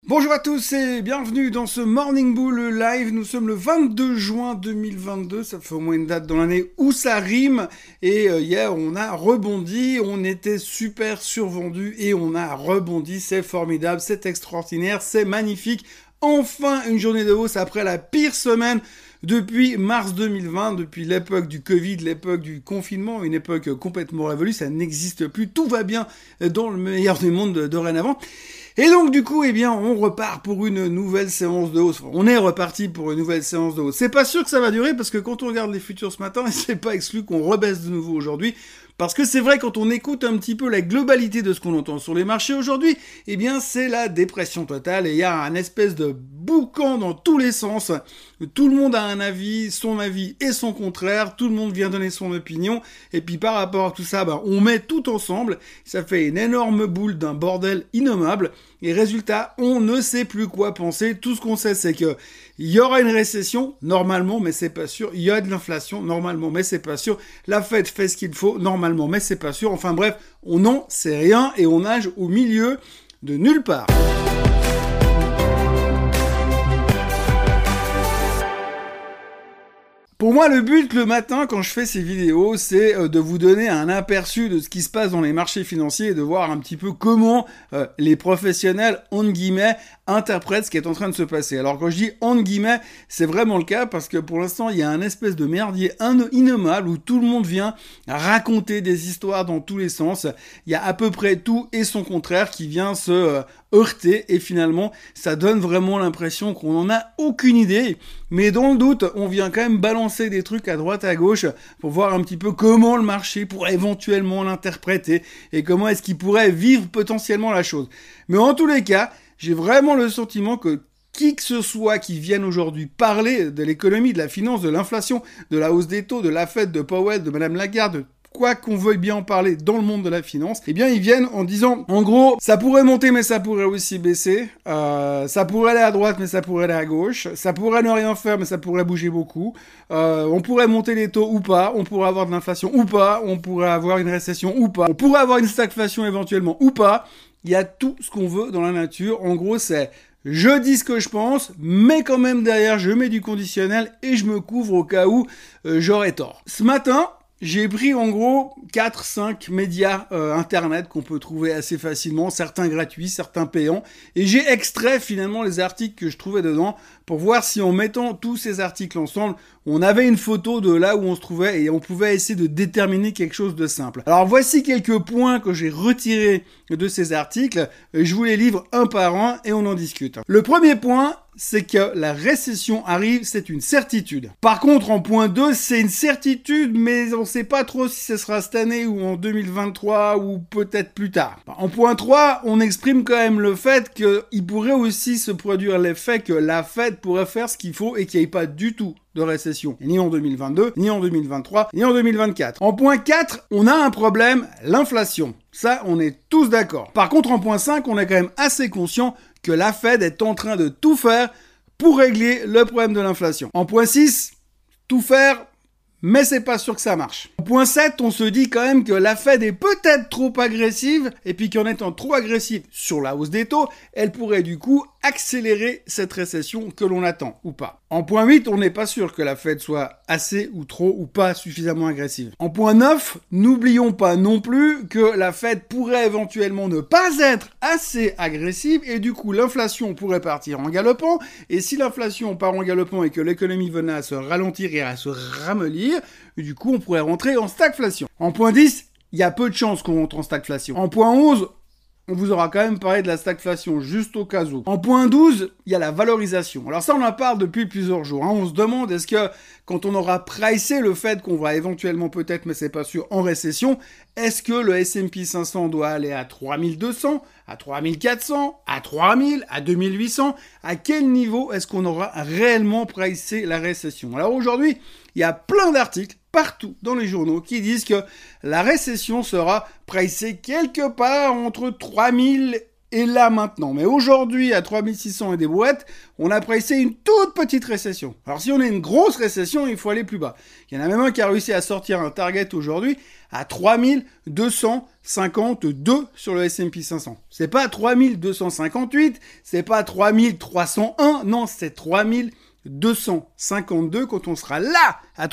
Bonjour à tous et bienvenue dans ce Morning Bull Live. Nous sommes le 22 juin 2022, ça fait au moins une date dans l'année où ça rime. Et hier on a rebondi, on était super survendu et on a rebondi. C'est formidable, c'est extraordinaire, c'est magnifique. Enfin une journée de hausse après la pire semaine depuis mars 2020, depuis l'époque du Covid, l'époque du confinement, une époque complètement révolue. Ça n'existe plus, tout va bien dans le meilleur des mondes dorénavant. Et donc du coup, on repart pour une nouvelle séance de hausse. On est reparti pour une nouvelle séance de hausse. C'est pas sûr que ça va durer parce que quand on regarde les futurs ce matin, c'est pas exclu qu'on rebaisse de nouveau aujourd'hui. Parce que c'est vrai, quand on écoute un petit peu la globalité de ce qu'on entend sur les marchés aujourd'hui, c'est la dépression totale et il y a un espèce de boucan dans tous les sens. Tout le monde a un avis, son avis et son contraire. Tout le monde vient donner son opinion. Et puis par rapport à tout ça, on met tout ensemble. Ça fait une énorme boule d'un bordel innommable. Et résultat, on ne sait plus quoi penser. Tout ce qu'on sait, c'est que il y aura une récession, normalement, mais c'est pas sûr. Il y a de l'inflation, normalement, mais c'est pas sûr. La Fed fait ce qu'il faut, normalement, mais c'est pas sûr. Enfin bref, on n'en sait rien et on nage au milieu de nulle part. Pour moi, le but le matin, quand je fais ces vidéos, c'est de vous donner un aperçu de ce qui se passe dans les marchés financiers et de voir un petit peu comment les professionnels, entre guillemets, interprètent ce qui est en train de se passer. Alors quand je dis entre guillemets, c'est vraiment le cas parce que pour l'instant, il y a un espèce de merdier innommable où tout le monde vient raconter des histoires dans tous les sens. Il y a à peu près tout et son contraire qui vient se heurter et finalement, ça donne vraiment l'impression qu'on n'en a aucune idée. Mais dans le doute, on vient quand même balancer des trucs à droite à gauche pour voir un petit peu comment le marché pourrait éventuellement l'interpréter et comment est-ce qu'il pourrait vivre potentiellement la chose. Mais en tous les cas, j'ai vraiment le sentiment que qui que ce soit qui vienne aujourd'hui parler de l'économie, de la finance, de l'inflation, de la hausse des taux, de la Fed, de Powell, de Madame Lagarde, de quoi qu'on veuille bien en parler dans le monde de la finance, ils viennent en disant, en gros, ça pourrait monter mais ça pourrait aussi baisser, ça pourrait aller à droite mais ça pourrait aller à gauche, ça pourrait ne rien faire mais ça pourrait bouger beaucoup, on pourrait monter les taux ou pas, on pourrait avoir de l'inflation ou pas, on pourrait avoir une récession ou pas, on pourrait avoir une stagflation éventuellement ou pas. Il y a tout ce qu'on veut dans la nature. En gros, c'est je dis ce que je pense, mais quand même derrière, je mets du conditionnel et je me couvre au cas où j'aurais tort. Ce matin, j'ai pris en gros 4-5 médias internet qu'on peut trouver assez facilement, certains gratuits, certains payants, et j'ai extrait finalement les articles que je trouvais dedans pour voir si en mettant tous ces articles ensemble, on avait une photo de là où on se trouvait et on pouvait essayer de déterminer quelque chose de simple. Alors voici quelques points que j'ai retirés de ces articles, je vous les livre un par un et on en discute. Le premier point, c'est que la récession arrive, c'est une certitude. Par contre, en point 2, c'est une certitude, mais on ne sait pas trop si ce sera cette année ou en 2023 ou peut-être plus tard. En point 3, on exprime quand même le fait qu'il pourrait aussi se produire l'effet que la Fed pourrait faire ce qu'il faut et qu'il n'y ait pas du tout de récession, ni en 2022, ni en 2023, ni en 2024. En point 4, on a un problème, l'inflation. Ça, on est tous d'accord. Par contre, en point 5, on est quand même assez conscient que la Fed est en train de tout faire pour régler le problème de l'inflation. En point 6, tout faire, mais c'est pas sûr que ça marche. En point 7, on se dit quand même que la Fed est peut-être trop agressive, et puis qu'en étant trop agressive sur la hausse des taux, elle pourrait du coup accélérer cette récession que l'on attend, ou pas. En point 8, on n'est pas sûr que la Fed soit assez ou trop ou pas suffisamment agressive. En point 9, n'oublions pas non plus que la Fed pourrait éventuellement ne pas être assez agressive et du coup l'inflation pourrait partir en galopant et si l'inflation part en galopant et que l'économie venait à se ralentir et à se ramollir, du coup on pourrait rentrer en stagflation. En point 10, il y a peu de chances qu'on rentre en stagflation. En point 11, on vous aura quand même parlé de la stagflation, juste au cas où. En point 12, il y a la valorisation. Alors ça, on en parle depuis plusieurs jours. On se demande, est-ce que quand on aura pricé le fait qu'on va éventuellement peut-être, mais c'est pas sûr, en récession, est-ce que le S&P 500 doit aller à 3200, à 3400, à 3000, à 2800? À quel niveau est-ce qu'on aura réellement pricé la récession? Alors aujourd'hui, il y a plein d'articles partout dans les journaux qui disent que la récession sera pricée quelque part entre 3000 et là maintenant. Mais aujourd'hui, à 3600 et des brouettes, on a pricé une toute petite récession. Alors si on a une grosse récession, il faut aller plus bas. Il y en a même un qui a réussi à sortir un target aujourd'hui à 3252 sur le S&P 500. C'est pas 3258, c'est pas 3301, non, c'est 3252 quand on sera là à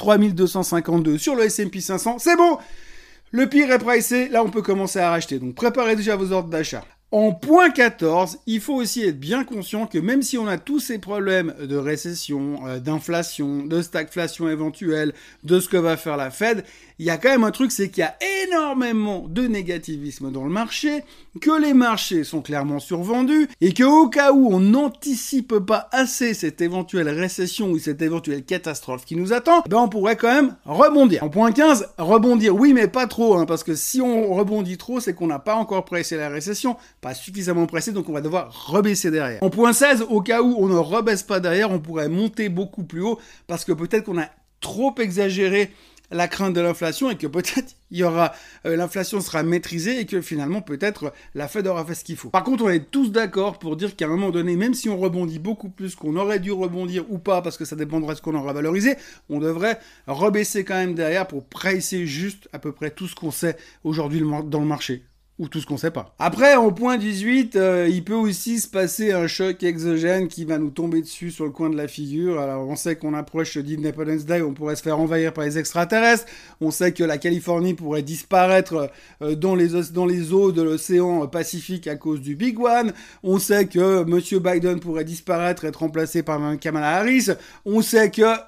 3252 sur le S&P 500. C'est bon! Le pire est pricé, là on peut commencer à racheter. Donc préparez déjà vos ordres d'achat. En point 14, il faut aussi être bien conscient que même si on a tous ces problèmes de récession, d'inflation, de stagflation éventuelle, de ce que va faire la Fed, il y a quand même un truc, c'est qu'il y a énormément de négativisme dans le marché, que les marchés sont clairement survendus, et qu'au cas où on n'anticipe pas assez cette éventuelle récession ou cette éventuelle catastrophe qui nous attend, on pourrait quand même rebondir. En point 15, rebondir, oui mais pas trop, parce que si on rebondit trop, c'est qu'on n'a pas encore pressé la récession, pas suffisamment pressé, donc on va devoir rebaisser derrière. En point 16, au cas où on ne rebaisse pas derrière, on pourrait monter beaucoup plus haut, parce que peut-être qu'on a trop exagéré la crainte de l'inflation et que peut-être l'inflation sera maîtrisée et que finalement peut-être la Fed aura fait ce qu'il faut. Par contre, on est tous d'accord pour dire qu'à un moment donné, même si on rebondit beaucoup plus qu'on aurait dû rebondir ou pas, parce que ça dépendra de ce qu'on aura valorisé, on devrait rebaisser quand même derrière pour pricer juste à peu près tout ce qu'on sait aujourd'hui dans le marché. Ou tout ce qu'on sait pas. Après, au point 18, il peut aussi se passer un choc exogène qui va nous tomber dessus sur le coin de la figure. Alors, on sait qu'on approche d'Independence Day, on pourrait se faire envahir par les extraterrestres. On sait que la Californie pourrait disparaître dans les eaux de l'océan Pacifique à cause du Big One. On sait que Monsieur Biden pourrait disparaître, être remplacé par Kamala Harris. On sait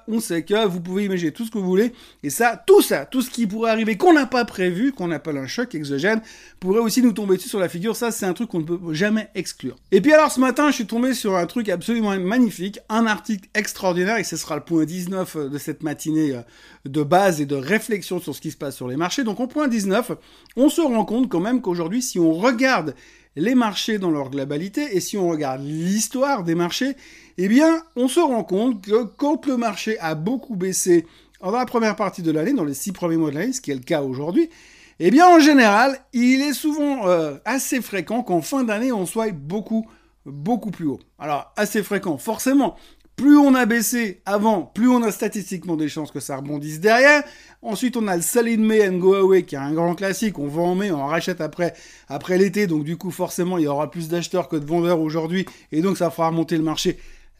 que vous pouvez imaginer tout ce que vous voulez. Et tout ce qui pourrait arriver, qu'on n'a pas prévu, qu'on appelle un choc exogène, pourrait aussi nous tomber dessus sur la figure. Ça, c'est un truc qu'on ne peut jamais exclure. Et puis alors, ce matin, je suis tombé sur un truc absolument magnifique, un article extraordinaire, et ce sera le point 19 de cette matinée de base et de réflexion sur ce qui se passe sur les marchés. Donc, au point 19, on se rend compte quand même qu'aujourd'hui, si on regarde les marchés dans leur globalité, et si on regarde l'histoire des marchés, eh bien, on se rend compte que quand le marché a beaucoup baissé dans la première partie de l'année, dans les 6 premiers mois de l'année, ce qui est le cas aujourd'hui, eh bien, en général, il est souvent assez fréquent qu'en fin d'année, on soit beaucoup plus haut. Alors, assez fréquent, forcément. Plus on a baissé avant, plus on a statistiquement des chances que ça rebondisse derrière. Ensuite, on a le Sell in May and Go Away, qui est un grand classique. On vend en mai, on rachète après l'été. Donc, du coup, forcément, il y aura plus d'acheteurs que de vendeurs aujourd'hui. Et donc, ça fera remonter le marché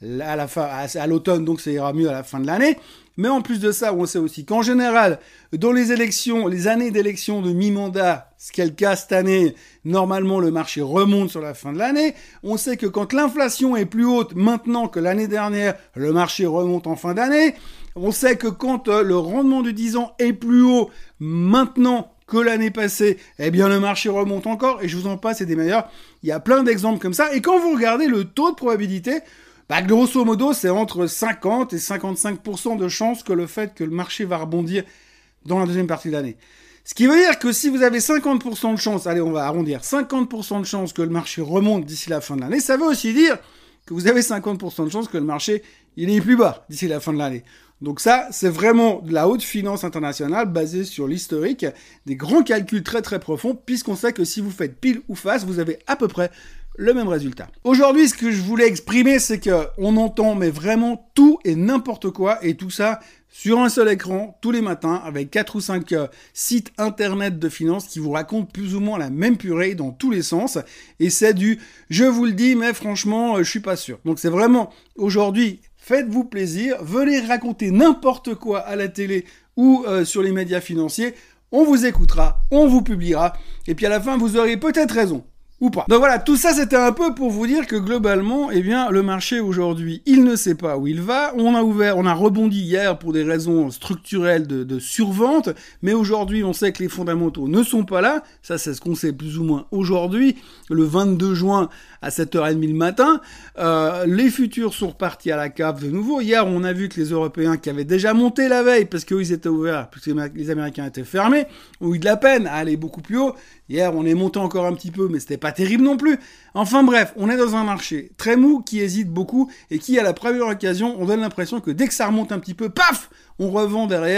à l'automne. Donc, ça ira mieux à la fin de l'année. Mais en plus de ça, on sait aussi qu'en général, dans les années d'élection de mi-mandat, ce qui est le cas cette année, normalement le marché remonte sur la fin de l'année. On sait que quand l'inflation est plus haute maintenant que l'année dernière, le marché remonte en fin d'année. On sait que quand le rendement du 10 ans est plus haut maintenant que l'année passée, eh bien le marché remonte encore, et je vous en passe, c'est des meilleurs. Il y a plein d'exemples comme ça, et quand vous regardez le taux de probabilité, grosso modo, c'est entre 50 et 55% de chances que le fait que le marché va rebondir dans la deuxième partie de l'année. Ce qui veut dire que si vous avez 50% de chance, allez, on va arrondir, 50% de chance que le marché remonte d'ici la fin de l'année, ça veut aussi dire que vous avez 50% de chance que le marché, il est plus bas d'ici la fin de l'année. Donc ça, c'est vraiment de la haute finance internationale basée sur l'historique, des grands calculs très très profonds, puisqu'on sait que si vous faites pile ou face, vous avez à peu près le même résultat. Aujourd'hui, ce que je voulais exprimer, c'est que on entend mais vraiment tout et n'importe quoi, et tout ça sur un seul écran, tous les matins, avec 4 ou 5 sites internet de finance qui vous racontent plus ou moins la même purée dans tous les sens, et c'est je vous le dis, mais franchement, je suis pas sûr. Donc c'est vraiment, aujourd'hui, faites-vous plaisir, venez raconter n'importe quoi à la télé ou sur les médias financiers, on vous écoutera, on vous publiera, et puis à la fin, vous aurez peut-être raison. Ou pas. Donc voilà, tout ça c'était un peu pour vous dire que globalement, eh bien, le marché aujourd'hui, il ne sait pas où il va. On a rebondi hier pour des raisons structurelles de survente, mais aujourd'hui, on sait que les fondamentaux ne sont pas là. Ça, c'est ce qu'on sait plus ou moins aujourd'hui, le 22 juin à 7h30 le matin. Les futurs sont repartis à la cave de nouveau. Hier, on a vu que les Européens qui avaient déjà monté la veille, parce qu'eux, ils étaient ouverts, parce que les Américains étaient fermés, ont eu de la peine à aller beaucoup plus haut. Hier, on est monté encore un petit peu, mais c'était pas terrible non plus. Enfin bref, on est dans un marché très mou, qui hésite beaucoup, et qui, à la première occasion, on donne l'impression que dès que ça remonte un petit peu, paf, on revend derrière,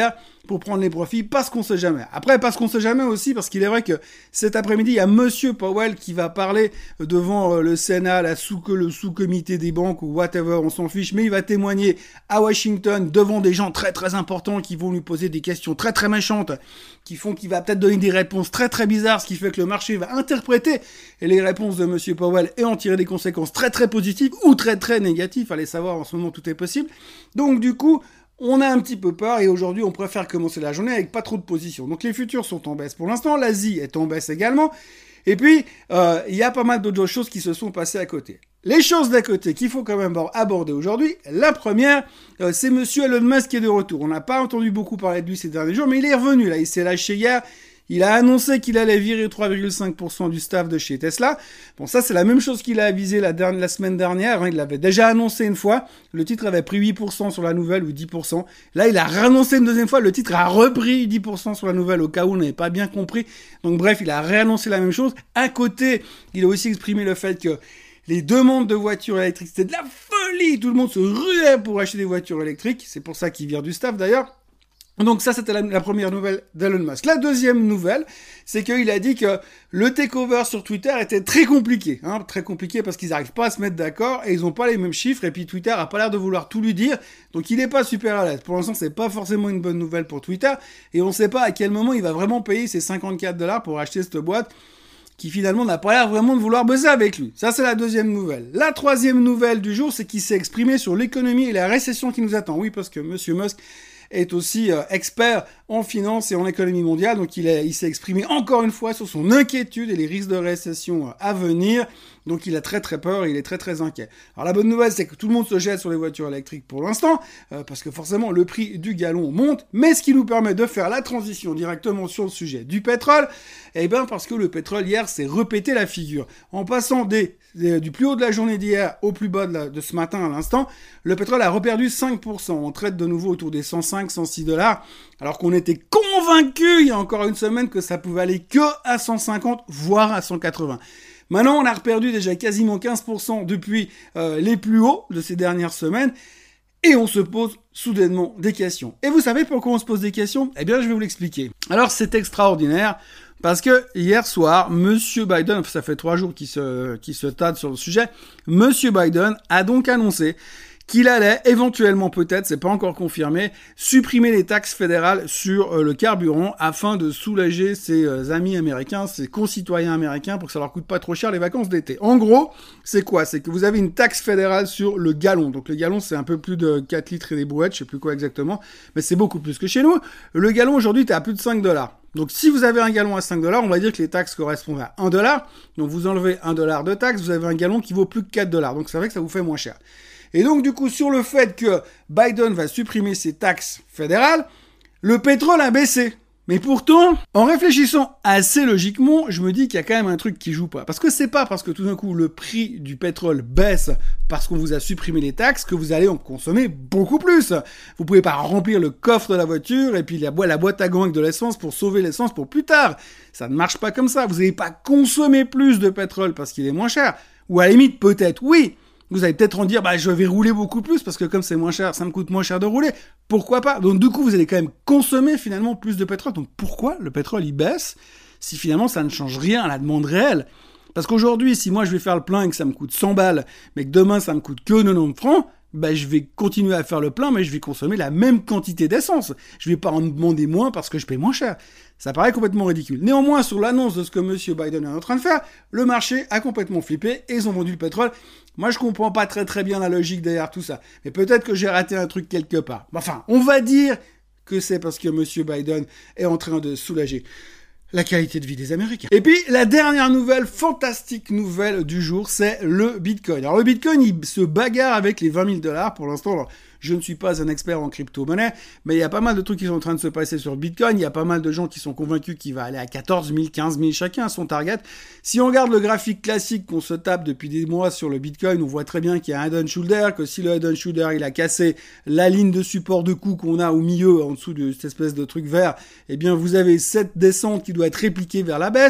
pour prendre les profits, parce qu'on sait jamais. Après, parce qu'on sait jamais aussi, parce qu'il est vrai que cet après-midi, il y a Monsieur Powell qui va parler devant le Sénat, le sous-comité des banques ou whatever, on s'en fiche, mais il va témoigner à Washington devant des gens très très importants qui vont lui poser des questions très très méchantes, qui font qu'il va peut-être donner des réponses très très bizarres, ce qui fait que le marché va interpréter les réponses de Monsieur Powell et en tirer des conséquences très très positives ou très très négatives. Allez savoir, en ce moment tout est possible. Donc du coup, on a un petit peu peur et aujourd'hui on préfère commencer la journée avec pas trop de positions. Donc les futurs sont en baisse pour l'instant, l'Asie est en baisse également. Et puis, il y a pas mal d'autres choses qui se sont passées à côté. Les choses d'à côté qu'il faut quand même aborder aujourd'hui, la première, c'est Monsieur Elon Musk qui est de retour. On n'a pas entendu beaucoup parler de lui ces derniers jours, mais il est revenu là, il s'est lâché hier. Il a annoncé qu'il allait virer 3,5% du staff de chez Tesla. Bon, ça, c'est la même chose qu'il a avisé la semaine dernière. Hein. Il l'avait déjà annoncé une fois. Le titre avait pris 8% sur la nouvelle ou 10%. Là, il a réannoncé une deuxième fois. Le titre a repris 10% sur la nouvelle au cas où on n'avait pas bien compris. Donc, bref, il a réannoncé la même chose. À côté, il a aussi exprimé le fait que les demandes de voitures électriques, c'était de la folie. Tout le monde se ruait pour acheter des voitures électriques. C'est pour ça qu'il vire du staff, d'ailleurs. Donc ça, c'était la première nouvelle d'Elon Musk. La deuxième nouvelle, c'est qu'il a dit que le takeover sur Twitter était très compliqué. Hein, très compliqué parce qu'ils n'arrivent pas à se mettre d'accord et ils n'ont pas les mêmes chiffres. Et puis Twitter a pas l'air de vouloir tout lui dire. Donc il n'est pas super à l'aise. Pour l'instant, c'est pas forcément une bonne nouvelle pour Twitter. Et on ne sait pas à quel moment il va vraiment payer ses $54 pour acheter cette boîte qui finalement n'a pas l'air vraiment de vouloir bosser avec lui. Ça, c'est la deuxième nouvelle. La troisième nouvelle du jour, c'est qu'il s'est exprimé sur l'économie et la récession qui nous attend. Oui, parce que Monsieur Musk est aussi expert en finance et en économie mondiale, donc il s'est exprimé encore une fois sur son inquiétude et les risques de récession à venir, donc il a très très peur et il est très très inquiet. Alors la bonne nouvelle, c'est que tout le monde se jette sur les voitures électriques pour l'instant, parce que forcément le prix du gallon monte, mais ce qui nous permet de faire la transition directement sur le sujet du pétrole, eh bien parce que le pétrole hier s'est repété la figure. En passant du plus haut de la journée d'hier au plus bas de ce matin à l'instant, le pétrole a reperdu 5%. On traite de nouveau autour des 105, 106 $, alors qu'on était convaincu il y a encore une semaine que ça pouvait aller que à 150, voire à 180. Maintenant, on a reperdu déjà quasiment 15% depuis les plus hauts de ces dernières semaines. Et on se pose soudainement des questions. Et vous savez pourquoi on se pose des questions ? Eh bien, je vais vous l'expliquer. Alors, c'est extraordinaire. Parce que hier soir, Monsieur Biden, ça fait 3 jours qu'il se tâte sur le sujet, Monsieur Biden a donc annoncé qu'il allait éventuellement, peut-être, c'est pas encore confirmé, supprimer les taxes fédérales sur le carburant afin de soulager ses amis américains, ses concitoyens américains pour que ça leur coûte pas trop cher les vacances d'été. En gros, c'est quoi ? C'est que vous avez une taxe fédérale sur le gallon. Donc le gallon, c'est un peu plus de 4 litres et des brouettes, je sais plus quoi exactement, mais c'est beaucoup plus que chez nous. Le gallon aujourd'hui, t'es à plus de $5. Donc si vous avez un gallon à $5, on va dire que les taxes correspondent à $1. Donc vous enlevez $1 de taxes, vous avez un gallon qui vaut plus que $4. Donc c'est vrai que ça vous fait moins cher. Et donc du coup, sur le fait que Biden va supprimer ses taxes fédérales, le pétrole a baissé. Mais pourtant, en réfléchissant assez logiquement, je me dis qu'il y a quand même un truc qui joue pas. Parce que c'est pas parce que tout d'un coup le prix du pétrole baisse parce qu'on vous a supprimé les taxes que vous allez en consommer beaucoup plus. Vous pouvez pas remplir le coffre de la voiture et puis la boîte à gants avec de l'essence pour sauver l'essence pour plus tard. Ça ne marche pas comme ça. Vous n'allez pas consommer plus de pétrole parce qu'il est moins cher. Ou à la limite, peut-être, oui. Vous allez peut-être en dire, je vais rouler beaucoup plus parce que comme c'est moins cher, ça me coûte moins cher de rouler. Pourquoi pas ? Donc du coup, vous allez quand même consommer finalement plus de pétrole. Donc pourquoi le pétrole il baisse si finalement ça ne change rien à la demande réelle ? Parce qu'aujourd'hui, si moi je vais faire le plein et que ça me coûte 100 balles, mais que demain ça me coûte que 90 francs, je vais continuer à faire le plein, mais je vais consommer la même quantité d'essence. Je vais pas en demander moins parce que je paye moins cher. Ça paraît complètement ridicule. Néanmoins, sur l'annonce de ce que Monsieur Biden est en train de faire, le marché a complètement flippé et ils ont vendu le pétrole. Moi, je comprends pas très bien la logique derrière tout ça. Mais peut-être que j'ai raté un truc quelque part. Enfin, on va dire que c'est parce que Monsieur Biden est en train de soulager la qualité de vie des Américains. Et puis, la dernière nouvelle, fantastique nouvelle du jour, c'est le Bitcoin. Alors, le Bitcoin, il se bagarre avec les 20 000 $. Pour l'instant, alors, je ne suis pas un expert en crypto-monnaie, mais il y a pas mal de trucs qui sont en train de se passer sur le Bitcoin. Il y a pas mal de gens qui sont convaincus qu'il va aller à 14 000, 15 000, chacun à son target. Si on regarde le graphique classique qu'on se tape depuis des mois sur le Bitcoin, on voit très bien qu'il y a un head and shoulder, que si le head and shoulder, il a cassé la ligne de support de coup qu'on a au milieu, en dessous de cette espèce de truc vert, eh bien, vous avez cette descente qui doit être répliquée vers la baisse.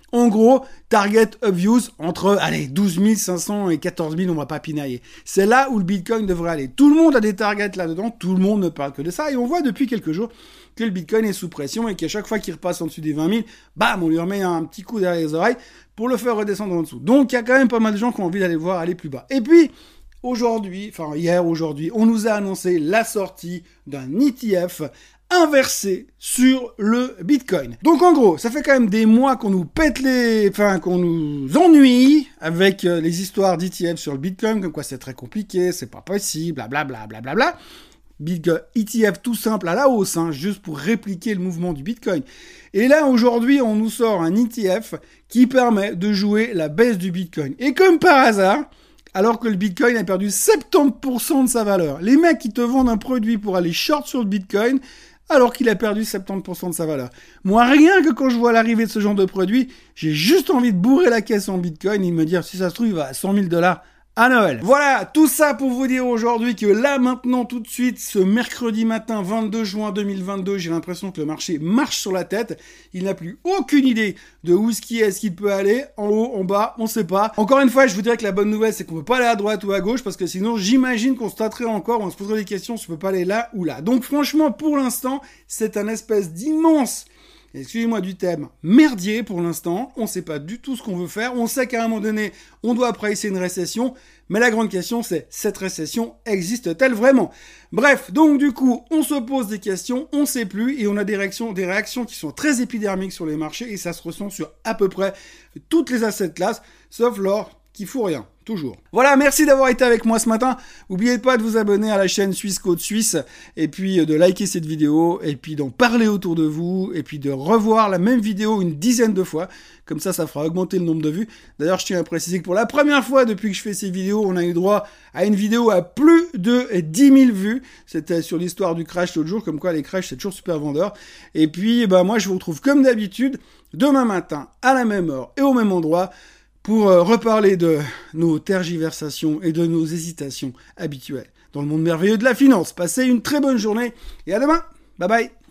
En gros, target obvious entre, 12 500 et 14 000, on va pas pinailler. C'est là où le Bitcoin devrait aller. Tout le monde a des targets là-dedans, tout le monde ne parle que de ça, et on voit depuis quelques jours que le Bitcoin est sous pression et qu'à chaque fois qu'il repasse en dessus des 20 000, bam, on lui remet un petit coup derrière les oreilles pour le faire redescendre en dessous. Donc, il y a quand même pas mal de gens qui ont envie d'aller le voir aller plus bas. Et puis, hier, on nous a annoncé la sortie d'un ETF inversé sur le Bitcoin. Donc en gros, ça fait quand même des mois qu'on nous qu'on nous ennuie avec les histoires d'ETF sur le Bitcoin, comme quoi c'est très compliqué, c'est pas possible, blablabla, blablabla. ETF tout simple à la hausse, juste pour répliquer le mouvement du Bitcoin. Et là, aujourd'hui, on nous sort un ETF qui permet de jouer la baisse du Bitcoin. Et comme par hasard, alors que le Bitcoin a perdu 70% de sa valeur, les mecs qui te vendent un produit pour aller short sur le Bitcoin, alors qu'il a perdu 70% de sa valeur. Moi, rien que quand je vois l'arrivée de ce genre de produit, j'ai juste envie de bourrer la caisse en Bitcoin et me dire, si ça se trouve, il va à 100 000 $ à Noël. Voilà, tout ça pour vous dire aujourd'hui que là, maintenant, tout de suite, ce mercredi matin, 22 juin 2022, j'ai l'impression que le marché marche sur la tête. Il n'a plus aucune idée de où est-ce qu'il peut aller. En haut, en bas, on sait pas. Encore une fois, je vous dirais que la bonne nouvelle, c'est qu'on peut pas aller à droite ou à gauche, parce que sinon, j'imagine qu'on se tâterait encore, on se poserait des questions si on peut pas aller là ou là. Donc, franchement, pour l'instant, c'est un espèce d'immense, excusez-moi du thème, merdier pour l'instant. On sait pas du tout ce qu'on veut faire. On sait qu'à un moment donné, on doit pricer une récession. Mais la grande question, c'est, cette récession existe-t-elle vraiment? Bref, donc du coup, on se pose des questions, on sait plus, et on a des réactions qui sont très épidermiques sur les marchés, et ça se ressent sur à peu près toutes les asset classes, sauf l'or, qui fout rien. Toujours. Voilà, merci d'avoir été avec moi ce matin. N'oubliez pas de vous abonner à la chaîne Suisse Côte Suisse, et puis de liker cette vidéo, et puis d'en parler autour de vous, et puis de revoir la même vidéo une dizaine de fois. Comme ça fera augmenter le nombre de vues. D'ailleurs, je tiens à préciser que pour la première fois depuis que je fais ces vidéos, on a eu droit à une vidéo à plus de 10 000 vues. C'était sur l'histoire du crash l'autre jour, comme quoi les crashs, c'est toujours super vendeur. Et puis, moi, je vous retrouve comme d'habitude, demain matin, à la même heure et au même endroit, pour reparler de nos tergiversations et de nos hésitations habituelles dans le monde merveilleux de la finance. Passez une très bonne journée et à demain. Bye bye.